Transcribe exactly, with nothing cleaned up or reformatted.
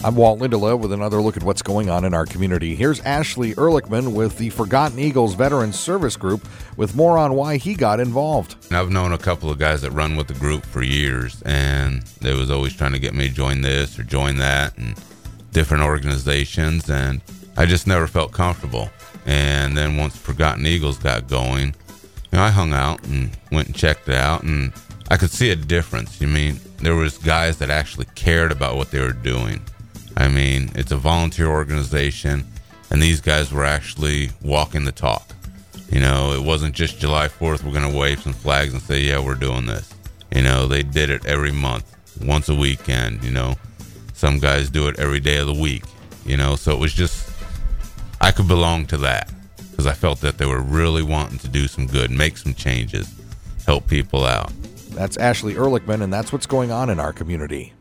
I'm Walt Lindelof with another look at what's going on in our community. Here's Ashley Ehrlichman with the Forgotten Eagles Veterans Service Group with more on why he got involved. I've known a couple of guys that run with the group for years, and they was always trying to get me to join this or join that and different organizations, and I just never felt comfortable. And then once Forgotten Eagles got going, you know, I hung out and went and checked it out, and I could see a difference. You mean, there was guys that actually cared about what they were doing. I mean, it's a volunteer organization, and these guys were actually walking the talk. You know, it wasn't just July fourth, we're going to wave some flags and say, yeah, we're doing this. You know, they did it every month, once a weekend, you know. Some guys do it every day of the week, you know. So it was just, I could belong to that because I felt that they were really wanting to do some good, make some changes, help people out. That's Ashley Ehrlichman, and that's what's going on in our community.